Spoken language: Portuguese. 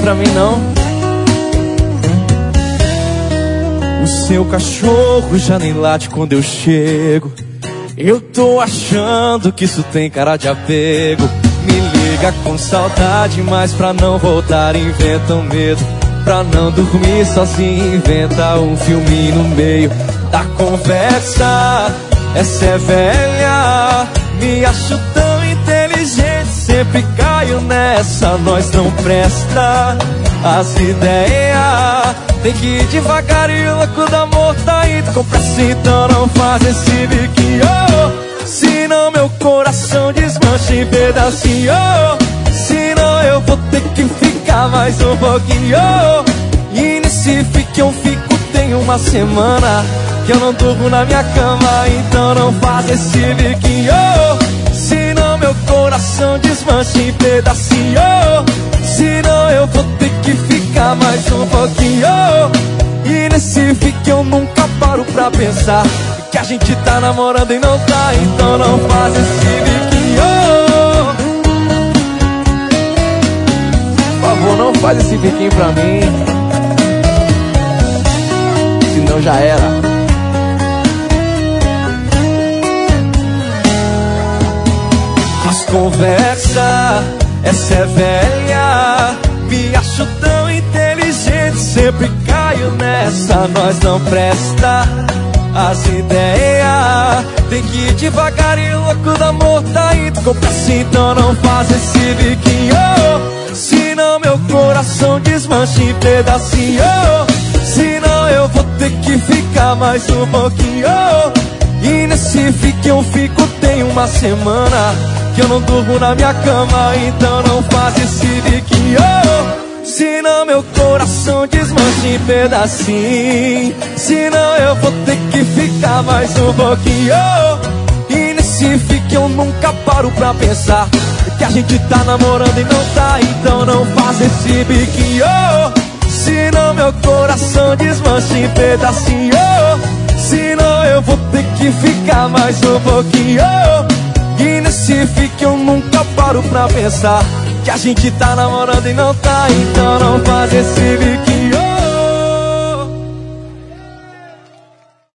pra mim não. O seu cachorro já nem late quando eu chego. Eu tô achando que isso tem cara de apego. Me liga com saudade, mas pra não voltar inventa um medo. Pra não dormir sozinho inventa um filme no meio da conversa. Essa é velha, me acho tão inteligente, sempre caio nessa, nós não presta. As ideias tem que ir devagar e o louco do amor tá indo com pressa. Então não faz esse biquinho, senão meu coração desmancha em pedacinho. Senão eu vou ter que ficar mais um pouquinho. E nesse fique eu fico tem uma semana que eu não durmo na minha cama. Então não faz esse biquinho, senão meu coração desmancha em pedacinho. Senão eu vou ter que ficar mais um pouquinho. E nesse fique eu nunca paro pra pensar que a gente tá namorando e não tá. Então não faz esse biquinho, por favor, não faz esse biquinho pra mim, senão já era. As conversas, essa é velha, me acho tão inteligente, sempre caio nessa, nós não presta. As ideias tem que ir devagar e o louco do amor tá indo com pressa. Então não faz esse biquinho, senão meu coração desmancha em pedacinho. Senão eu vou ter que ficar mais um pouquinho. E nesse fique eu fico tem uma semana que eu não durmo na minha cama. Então não faz esse biquinho, senão meu coração desmancha em pedacinho. Senão eu vou ter que ficar mais um pouquinho. E nesse fique eu nunca paro pra pensar que a gente tá namorando e não tá. Então não faz esse biquinho, senão meu coração desmancha em pedacinho. Senão eu vou ter que ficar mais um pouquinho. E nesse fique eu nunca paro pra pensar que a gente tá namorando e não tá. Então não faz esse biquinho.